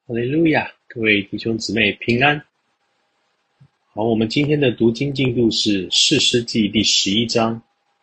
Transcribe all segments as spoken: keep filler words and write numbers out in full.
哈利路亚，各位弟兄姊妹平安。好，我们今天的读经进度是士师记第十一章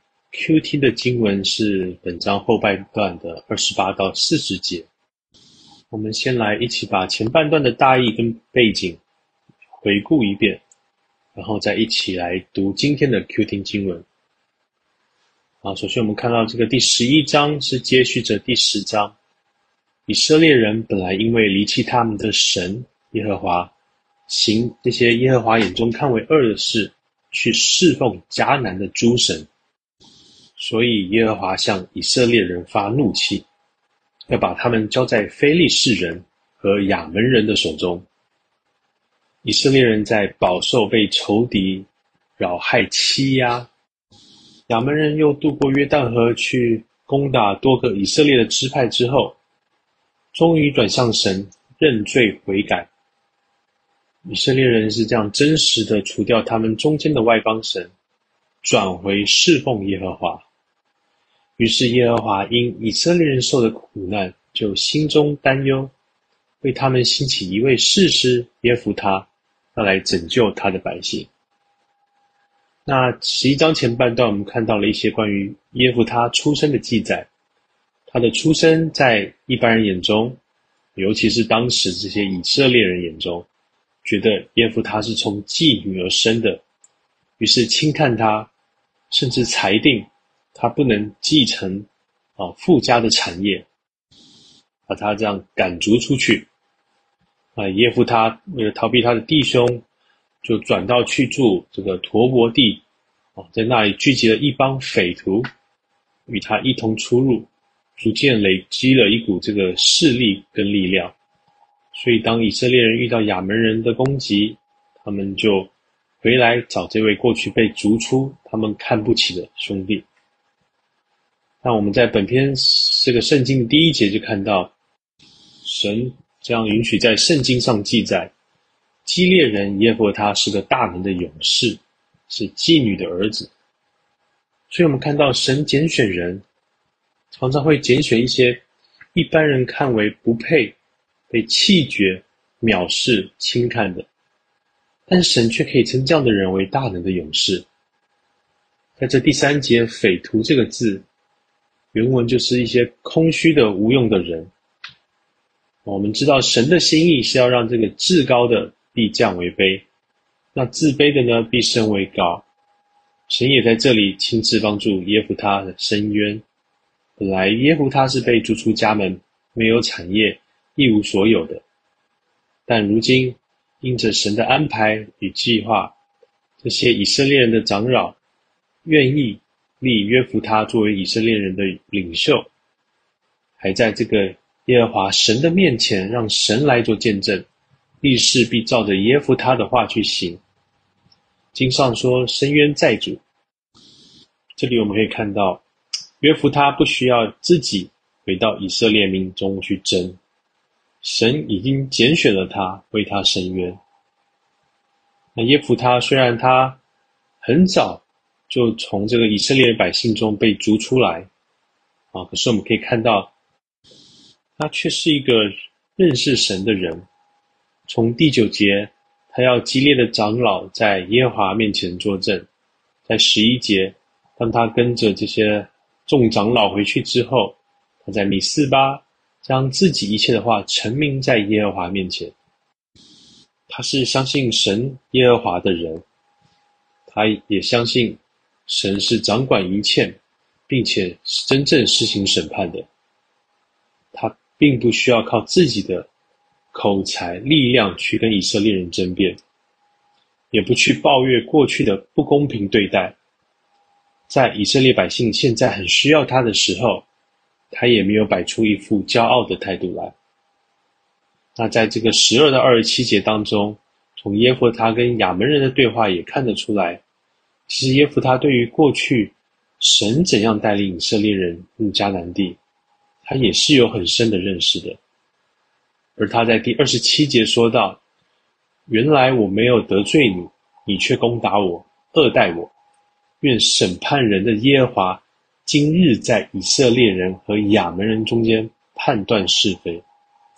，Q T 的经文是本章后半段的二十八到四十节。我们先来一起把前半段的大意跟背景回顾一遍，然后再一起来读今天的 Q T 经文。好，首先我们看到这个第十一章是接续着第十章。以色列人本来因为离弃他们的神耶和华，行这些耶和华眼中看为恶的事，去侍奉迦南的诸神，所以耶和华向以色列人发怒气，要把他们交在非利士人和亚门人的手中。以色列人在饱受被仇敌扰害欺压，亚门人又渡过约旦河去攻打多个以色列的支派之后，终于转向神，认罪悔改。以色列人是这样真实的除掉他们中间的外邦神，转回侍奉耶和华。于是耶和华因以色列人受的苦难，就心中担忧，为他们兴起一位士师耶弗他，要来拯救他的百姓。那十一章前半段我们看到了一些关于耶弗他出生的记载。他的出生在一般人眼中，尤其是当时这些以色列人眼中，觉得耶弗他是从妓女而生的，于是轻看他，甚至裁定他不能继承啊父家的产业，把他这样赶逐出去。啊，耶弗他为了逃避他的弟兄，就转到去住这个陀伯地，啊，在那里聚集了一帮匪徒，与他一同出入。逐渐累积了一股这个势力跟力量，所以当以色列人遇到亚门人的攻击，他们就回来找这位过去被逐出他们看不起的兄弟。那我们在本篇这个圣经的第一节就看到，神这样允许在圣经上记载，基列人耶弗他是个大能的勇士，是妓女的儿子。所以我们看到神拣选人，常常会拣选一些一般人看为不配、被弃绝、藐视、轻看的，但神却可以称这样的人为大能的勇士。在这第三节匪徒这个字，原文就是一些空虚的无用的人。我们知道神的心意是要让这个至高的必降为卑，那自卑的呢必升为高。神也在这里亲自帮助耶弗他的伸冤。本来耶弗他是被逐出家门，没有产业，一无所有的，但如今因着神的安排与计划，这些以色列人的长老愿意立约弗他作为以色列人的领袖，还在这个耶和华神的面前让神来做见证，立誓必照着耶弗他的话去行。经上说伸冤在主，这里我们可以看到约弗他不需要自己回到以色列民中去争，神已经拣选了他，为他伸冤。那耶弗他虽然他很早就从这个以色列百姓中被逐出来啊，可是我们可以看到他却是一个认识神的人。从第九节，他要激烈的长老在耶和华面前作证。在十一节，当他跟着这些众长老回去之后，他在米斯巴将自己一切的话陈明在耶和华面前。他是相信神耶和华的人，他也相信神是掌管一切，并且是真正施行审判的。他并不需要靠自己的口才力量去跟以色列人争辩，也不去抱怨过去的不公平对待。在以色列百姓现在很需要他的时候，他也没有摆出一副骄傲的态度来。那在这个十二到二十七节当中，从耶弗他跟亚门人的对话也看得出来，其实耶弗他对于过去神怎样带领以色列人入迦南地，他也是有很深的认识的。而他在第二十七节说到，原来我没有得罪你，你却攻打我，恶待我，愿审判人的耶和华今日在以色列人和亚门人中间判断是非。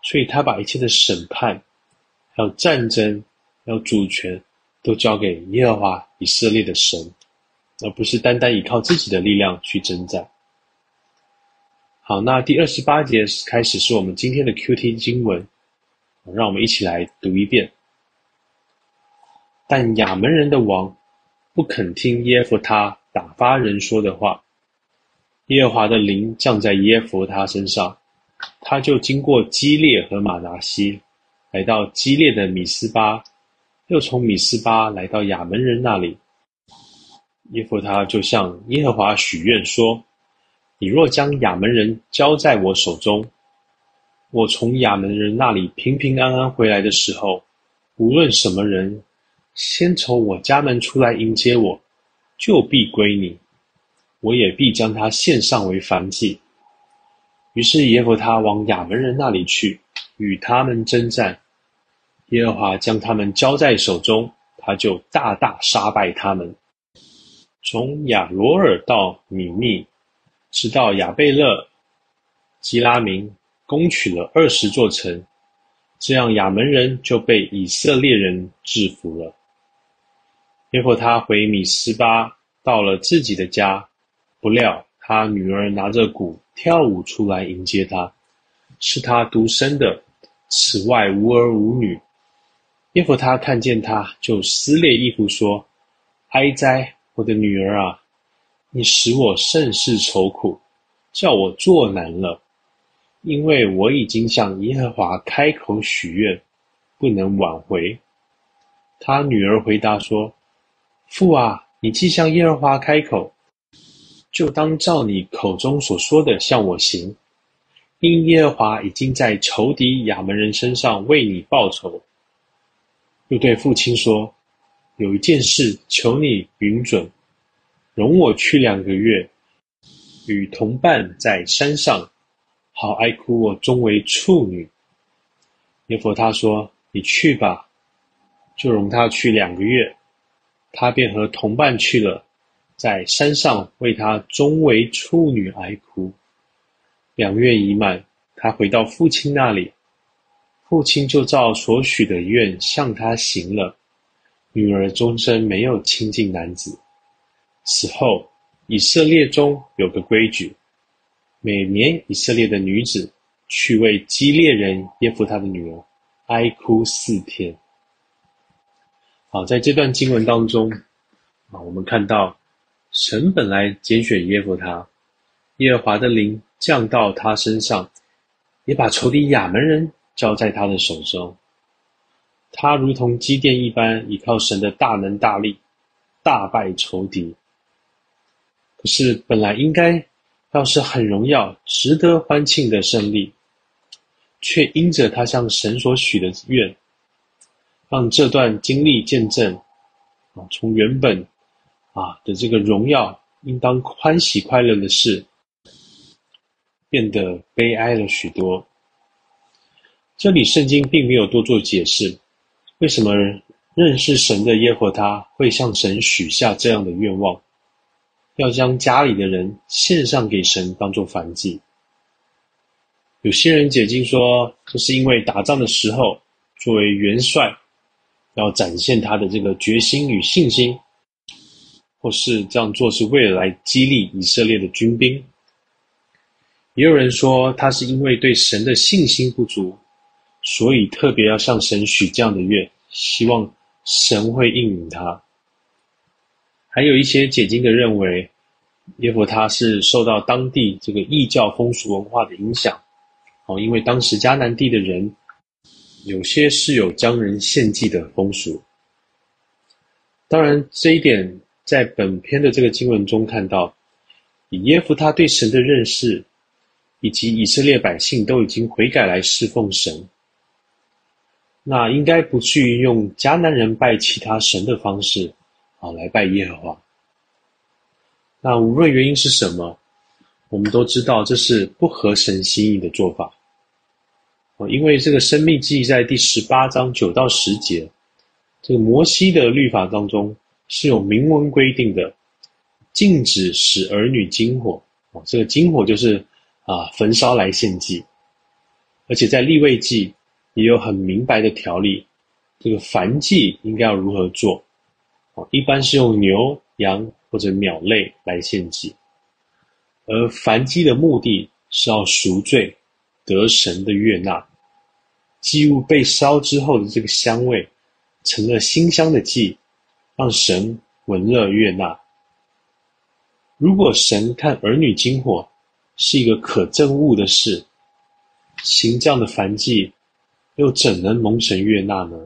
所以他把一切的审判还有战争还有主权都交给耶和华以色列的神，而不是单单依靠自己的力量去征战。好，那第二十八节开始是我们今天的 Q T 经文，让我们一起来读一遍。但亚扪人的王不肯听耶弗他打发人说的话，耶和华的灵降在耶弗他身上，他就经过基列和玛拿西，来到基列的米斯巴，又从米斯巴来到亚扪人那里。耶弗他就向耶和华许愿说，你若将亚扪人交在我手中，我从亚扪人那里平平安安回来的时候，无论什么人先从我家门出来迎接我，就必归你，我也必将他献上为燔祭。于是耶弗他往亚扪人那里去，与他们征战。耶和华将他们交在手中，他就大大杀败他们，从亚罗尔到米密，直到亚贝勒、基拉明，攻取了二十座城。这样亚扪人就被以色列人制服了。耶弗他回米斯巴，到了自己的家，不料他女儿拿着鼓跳舞出来迎接他，是他独生的，此外无儿无女。耶弗他看见他，就撕裂衣服说，哀哉，我的女儿啊，你使我甚是愁苦，叫我作难了，因为我已经向耶和华开口许愿，不能挽回。他女儿回答说，父啊，你既向耶和华开口，就当照你口中所说的向我行，因耶和华已经在仇敌亚扪人身上为你报仇。又对父亲说，有一件事求你允准，容我去两个月，与同伴在山上，好哀哭我终为处女。耶弗他说，你去吧，就容他去两个月。他便和同伴去了，在山上为他终为处女哀哭。两月已满，他回到父亲那里，父亲就照所许的愿向他行了。女儿终身没有亲近男子。此后，以色列中有个规矩，每年以色列的女子去为基列人耶弗他的女儿哀哭四天。好，在这段经文当中，啊，我们看到神本来拣选耶弗他，耶和华的灵降到他身上，也把仇敌亚扪人交在他的手中。他如同基甸一般，依靠神的大能大力，大败仇敌。可是本来应该要是很荣耀、值得欢庆的胜利，却因着他向神所许的愿，让这段经历见证，啊，从原本啊的这个荣耀应当欢喜快乐的事，变得悲哀了许多。这里圣经并没有多做解释，为什么认识神的耶和华会向神许下这样的愿望，要将家里的人献上给神当作燔祭。有些人解经说，这是因为打仗的时候，作为元帅要展现他的这个决心与信心，或是这样做是为了来激励以色列的军兵。也有人说，他是因为对神的信心不足，所以特别要向神许这样的愿，希望神会应允他。还有一些解经的认为，耶弗他是受到当地这个异教风俗文化的影响，哦，因为当时迦南地的人有些是有将人献祭的风俗。当然这一点在本篇的这个经文中看到，以耶弗他对神的认识，以及以色列百姓都已经悔改来侍奉神，那应该不至于用迦南人拜其他神的方式啊来拜耶和华。那无论原因是什么，我们都知道这是不合神心意的做法。因为这个申命记在第十八章九到十节，这个摩西的律法当中是有明文规定的，禁止使儿女经火，这个经火就是啊焚烧来献祭。 而且在利未记也有很明白的条例，这个燔祭应该要如何做。一般是用牛、羊或者鸟类来献祭，而燔祭的目的是要赎罪，得神的悦纳。祭物被烧之后的这个香味成了馨香的祭，让神闻乐悦纳。如果神看儿女经火是一个可憎恶的事，行这样的燔祭又怎能蒙神悦纳呢？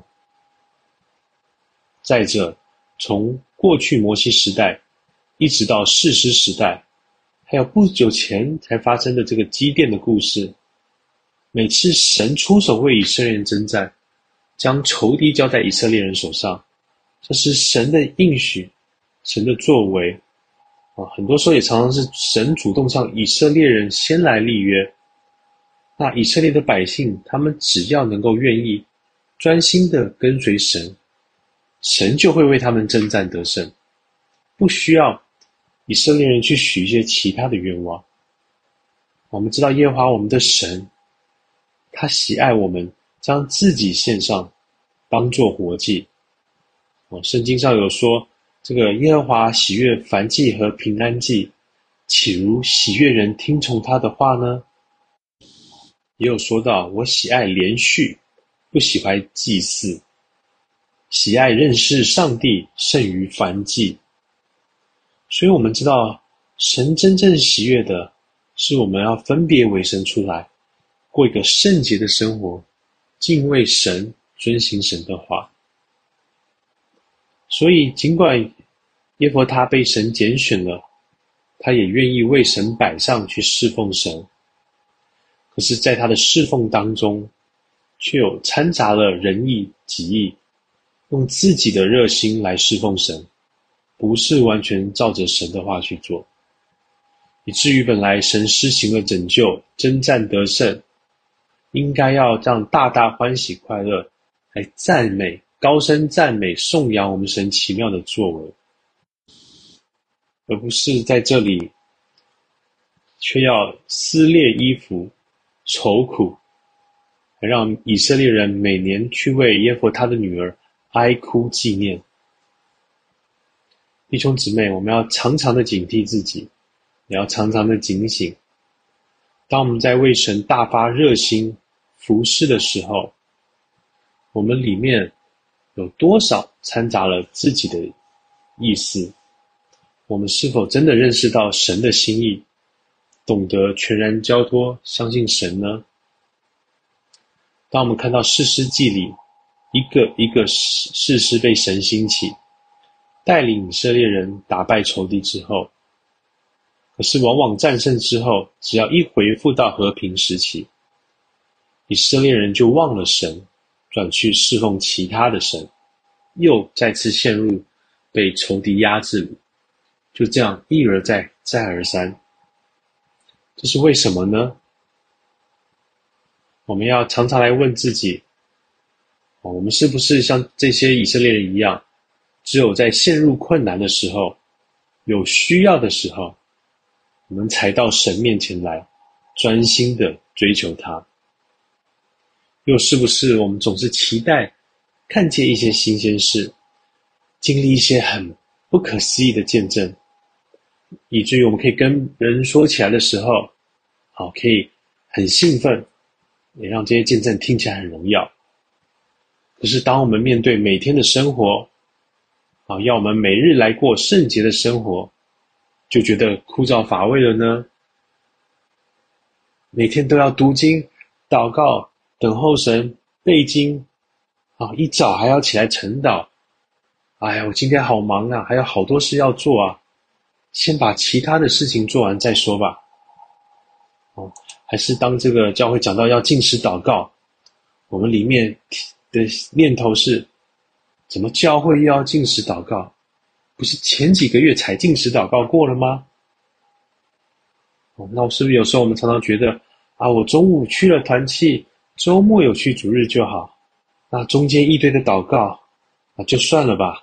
再者，从过去摩西时代一直到士师时代，还有不久前才发生的这个基甸的故事，每次神出手为以色列人征战，将仇敌交在以色列人手上，这是神的应许，神的作为。很多时候也常常是神主动向以色列人先来立约。那以色列的百姓，他们只要能够愿意专心的跟随神，神就会为他们征战得胜，不需要以色列人去许一些其他的愿望。我们知道耶和华我们的神，他喜爱我们将自己献上，当作活祭。圣经上有说，这个耶和华喜悦燔祭和平安祭，岂如喜悦人听从他的话呢？也有说到，我喜爱连续，不喜欢祭祀，喜爱认识上帝胜于燔祭。所以我们知道，神真正喜悦的是我们要分别为圣出来，过一个圣洁的生活，敬畏神，遵行神的话。所以尽管耶弗他被神拣选了，他也愿意为神摆上去侍奉神，可是在他的侍奉当中，却有掺杂了人意己意，用自己的热心来侍奉神，不是完全照着神的话去做，以至于本来神施行了拯救，征战得胜，应该要这样大大欢喜快乐，来赞美高声赞美颂扬我们神奇妙的作为，而不是在这里却要撕裂衣服愁苦，还让以色列人每年去为耶弗他的女儿哀哭纪念。弟兄姊妹，我们要常常的警惕自己，也要常常的警醒。当我们在为神大发热心服侍的时候，我们里面有多少掺杂了自己的意思？我们是否真的认识到神的心意，懂得全然交托相信神呢？当我们看到士师记里一个一个士师被神兴起，带领以色列人打败仇敌之后，可是往往战胜之后，只要一回复到和平时期，以色列人就忘了神，转去侍奉其他的神，又再次陷入被仇敌压制里，就这样一而再再而三。这是为什么呢？我们要常常来问自己，我们是不是像这些以色列人一样，只有在陷入困难的时候，有需要的时候，我们才到神面前来，专心的追求他？又是不是我们总是期待看见一些新鲜事，经历一些很不可思议的见证，以至于我们可以跟人说起来的时候，好，可以很兴奋，也让这些见证听起来很荣耀。可是当我们面对每天的生活，好，要我们每日来过圣洁的生活，就觉得枯燥乏味了呢？每天都要读经、祷告、等候神、背经，啊，一早还要起来晨祷。哎呀，我今天好忙啊，还有好多事要做啊，先把其他的事情做完再说吧。哦，还是当这个教会讲到要禁食祷告，我们里面的念头是，怎么教会又要禁食祷告？不是前几个月才禁食祷告过了吗？哦，那我是不是有时候我们常常觉得啊，我中午去了团契，周末有去主日就好，那中间一堆的祷告啊，就算了吧。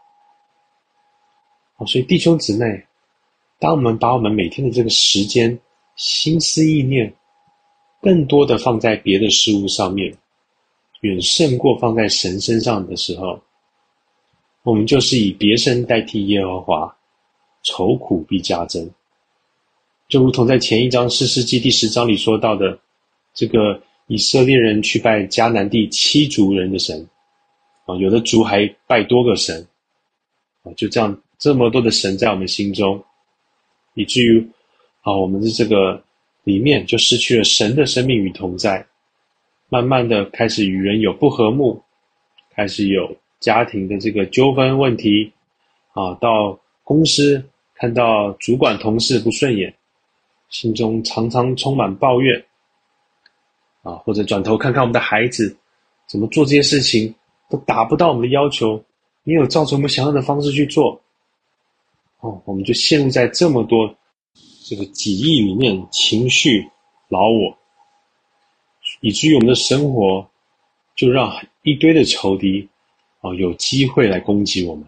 哦，所以弟兄姊妹，当我们把我们每天的这个时间、心思意念更多的放在别的事物上面，远胜过放在神身上的时候，我们就是以别神代替耶和华，愁苦必加增。就如同在前一章士师记第十章里说到的，这个以色列人去拜迦南地七族人的神，啊，有的族还拜多个神，啊，就这样这么多的神在我们心中，以至于啊，我们的这个里面就失去了神的生命与同在，慢慢的开始与人有不和睦，开始有家庭的这个纠纷问题，啊，到公司看到主管同事不顺眼，心中常常充满抱怨，啊，或者转头看看我们的孩子怎么做这些事情都达不到我们的要求，没有照着我们想要的方式去做，哦，我们就陷入在这么多这个己意里面，情绪老我，以至于我们的生活就让一堆的仇敌啊有机会来攻击我们。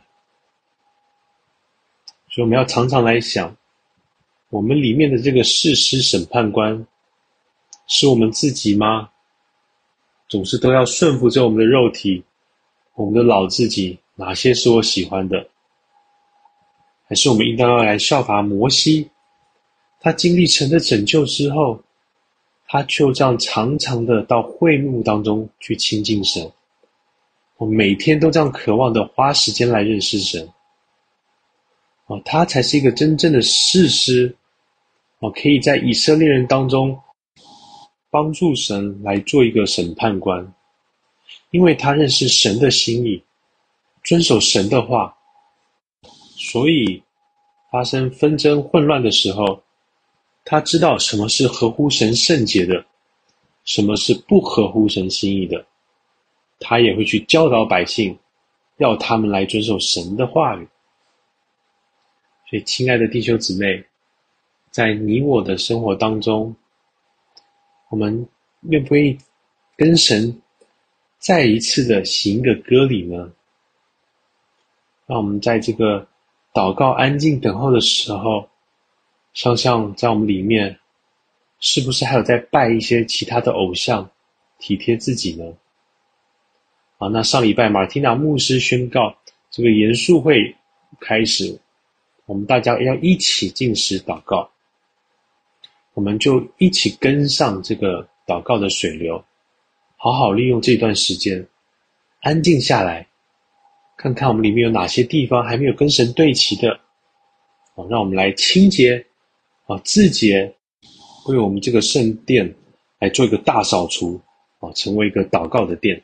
所以我们要常常来想，我们里面的这个士师审判官是我们自己吗？总是都要顺服着我们的肉体，我们的老自己，哪些是我喜欢的？还是我们应当要来效法摩西，他经历神的拯救之后，他就这样常常的到会幕当中去亲近神，我每天都这样渴望的花时间来认识神，哦，他才是一个真正的士师，哦，可以在以色列人当中帮助神来做一个审判官，因为他认识神的心意，遵守神的话，所以发生纷争混乱的时候，他知道什么是合乎神圣洁的，什么是不合乎神心意的，他也会去教导百姓，要他们来遵守神的话语。所以亲爱的弟兄姊妹，在你我的生活当中，我们愿不愿意跟神再一次的行一个割礼呢？让我们在这个祷告安静等候的时候，想想在我们里面是不是还有在拜一些其他的偶像体贴自己呢？啊，那上礼拜马蒂娜牧师宣告这个严肃会开始，我们大家要一起禁食祷告，我们就一起跟上这个祷告的水流，好好利用这段时间安静下来，看看我们里面有哪些地方还没有跟神对齐的，啊，让我们来清洁啊自洁，为我们这个圣殿来做一个大扫除，啊，成为一个祷告的殿，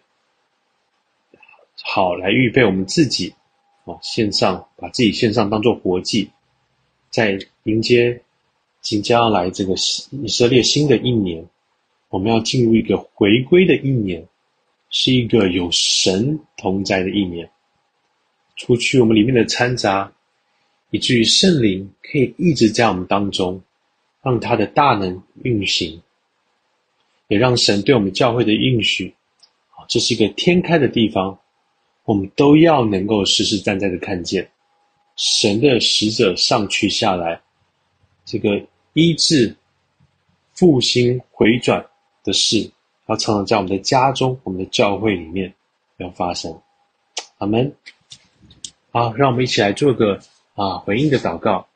好来预备我们自己，啊，献上把自己献上当作活祭，在迎接即将要来这个以色列新的一年，我们要进入一个回归的一年，是一个有神同在的一年，除去我们里面的掺杂，以至于圣灵可以一直在我们当中，让他的大能运行，也让神对我们教会的应许，这是一个天开的地方，我们都要能够实实在在的看见神的使者上去下来，这个医治复兴回转的事要常常在我们的家中，我们的教会里面要发生。阿们。好，让我们一起来做个啊回应的祷告。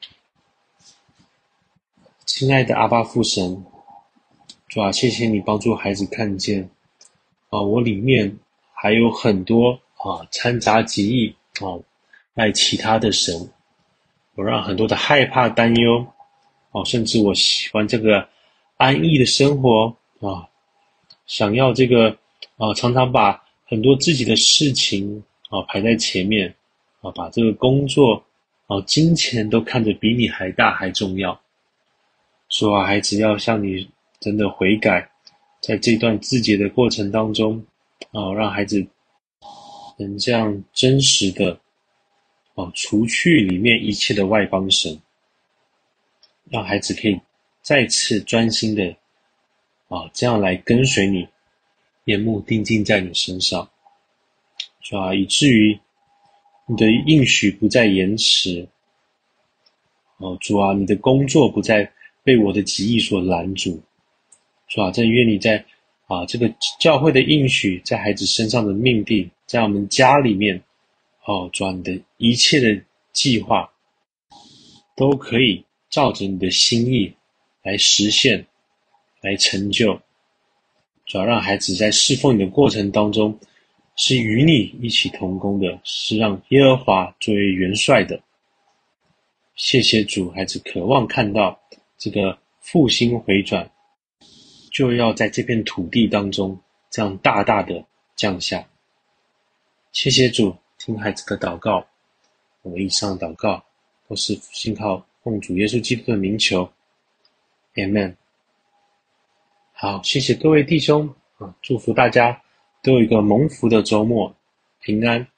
亲爱的阿爸父神，主啊，谢谢你帮助孩子看见啊，我里面还有很多啊掺杂己意啊爱其他的神，我让很多的害怕担忧哦，甚至我喜欢这个安逸的生活啊，想要这个啊，常常把很多自己的事情啊排在前面啊，把这个工作啊、金钱都看得比你还大还重要。说啊，孩子要向你真的悔改，在这段自洁的过程当中啊，让孩子能这样真实的啊，除去里面一切的外邦神。让孩子可以再次专心的啊，这样来跟随你，眼目定睛在你身上，是吧？以至于你的应许不再延迟，哦，主啊，你的工作不再被我的己意所拦阻， 主啊，真愿你在啊这个教会的应许，在孩子身上的命定，在我们家里面，哦，主啊，你的一切的计划都可以照着你的心意来实现，来成就。主要让孩子在侍奉你的过程当中，是与你一起同工的，是让耶和华作为元帅的。谢谢主，孩子渴望看到这个复兴回转，就要在这片土地当中这样大大的降下。谢谢主，听孩子的祷告。我们以上祷告都是信靠奉主耶稣基督的名求 Amen。 好，谢谢各位弟兄啊，祝福大家都有一个蒙福的周末，平安。